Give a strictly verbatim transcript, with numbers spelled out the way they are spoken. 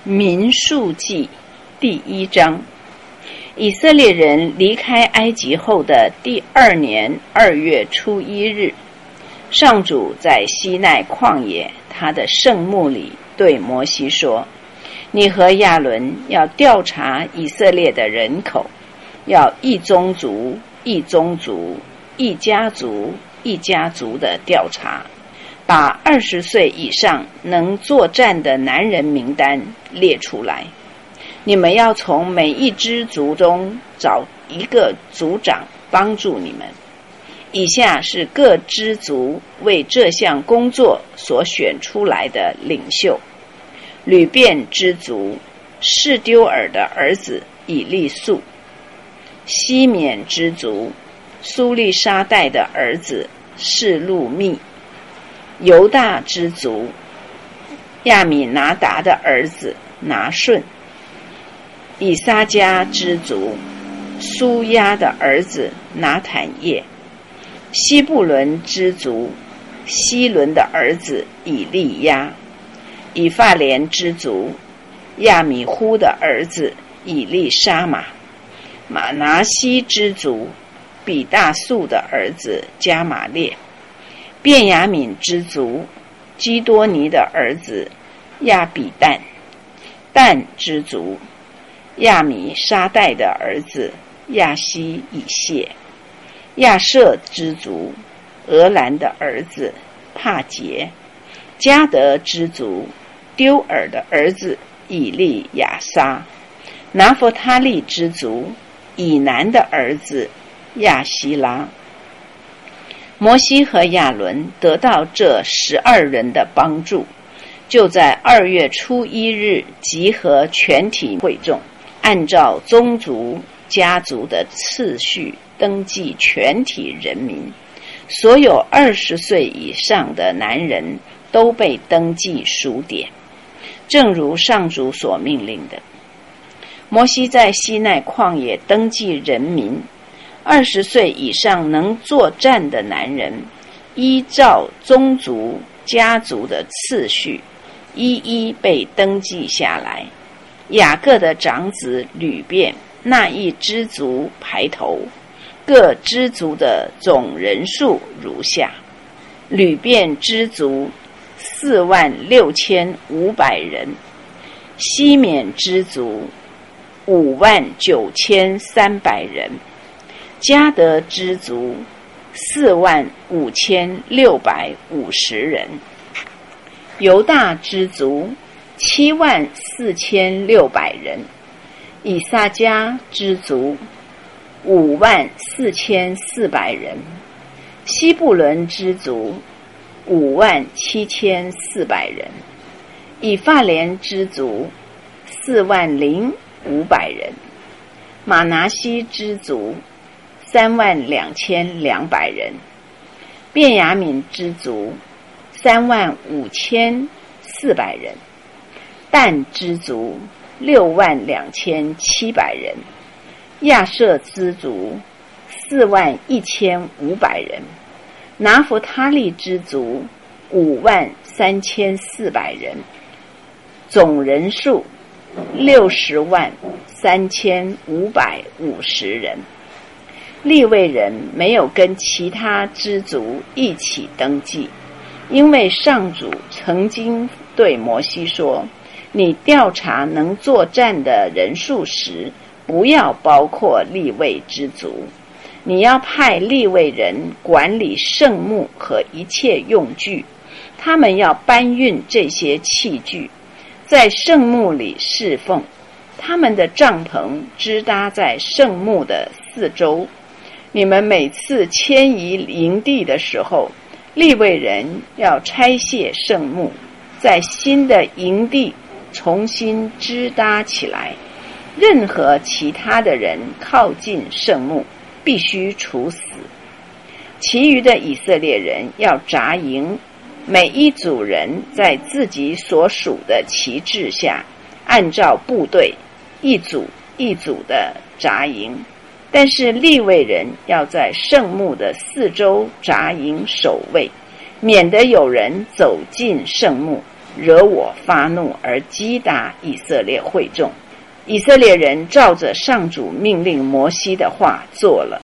民数记第一章。以色列人离开埃及后的第二年二月初一日，上主在西奈旷野他的圣幕里对摩西说：你和亚伦要调查以色列的人口，要一宗族一宗族一家族一家族的调查，把二十岁以上能作战的男人名单列出来。你们要从每一支族中找一个族长帮助你们。以下是各支族为这项工作所选出来的领袖：吕便支族示丢尔的儿子以利素；西缅支族苏利沙代的儿子示路密；犹大支族亚米拿达的儿子拿顺；以撒迦支族苏亚的儿子拿坦叶；西布伦支族希伦的儿子以利亚；以法莲支族亚米忽的儿子以利沙玛；马拿西支族比大素的儿子加玛列；便雅悯支族基多尼的儿子亚比旦；但支族亚米沙代的儿子亚希以谢；亚舍支族俄兰的儿子帕杰；迦得支族丢尔的儿子以利亚撒；拿弗他利支族以南的儿子亚希拉。摩西和亚伦得到这十二人的帮助，就在二月初一日集合全体会众，按照宗族家族的次序登记全体人民。所有二十岁以上的男人都被登记数点，正如上主所命令的。摩西在西奈旷野登记人民，二十岁以上能作战的男人，依照宗族家族的次序一一被登记下来。雅各的长子吕便那一支族排头，各支族的总人数如下：吕便支族四万六千五百人；西缅支族五万九千三百人；迦得支族四万五千六百五十人；犹大支族七万四千六百人；以撒迦支族五万四千四百人；西布伦支族五万七千四百人；以法莲支族四万零五百人；马拿西支族三万两千两百人；便雅悯支族三万五千四百人；但支族六万两千七百人；亚舍支族四万一千五百人；拿弗他利支族五万三千四百人，总人数六十万三千五百五十人。利未人没有跟其他支族一起登记，因为上主曾经对摩西说：你调查能作战的人数时，不要包括利未之族。你要派利未人管理圣幕和一切用具，他们要搬运这些器具，在圣幕里侍奉。他们的帐篷支搭在圣幕的四周。你们每次迁移营地的时候，利未人要拆卸圣幕，在新的营地重新支搭起来。任何其他的人靠近圣幕，必须处死。其余的以色列人要扎营，每一组人在自己所属的旗帜下，按照部队一组一组的扎营。但是利未人要在圣幕的四周扎营守卫，免得有人走进圣幕， 惹我发怒而击打以色列会众。以色列人照着上主命令摩西的话做了。